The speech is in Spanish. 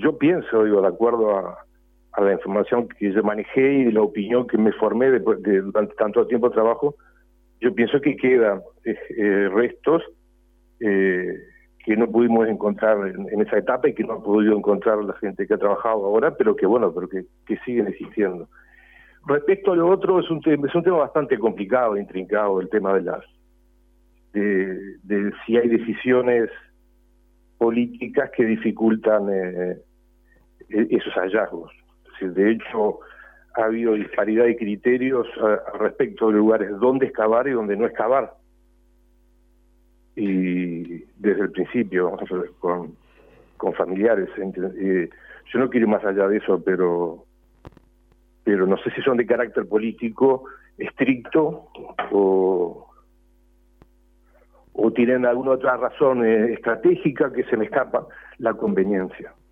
yo pienso, digo, de acuerdo a la información que yo manejé y la opinión que me formé durante tanto tiempo de trabajo, yo pienso que quedan restos que no pudimos encontrar en esa etapa y que no ha podido encontrar la gente que ha trabajado ahora, pero que bueno, pero que siguen existiendo. Respecto a lo otro, es un tema bastante complicado, intrincado, el tema de si hay decisiones políticas que dificultan esos hallazgos. Es decir, de hecho, ha habido disparidad de criterios respecto de lugares donde excavar y donde no excavar. Y desde el principio, con familiares. Yo no quiero ir más allá de eso, pero no sé si son de carácter político estricto o tienen alguna otra razón estratégica que se me escapa la conveniencia.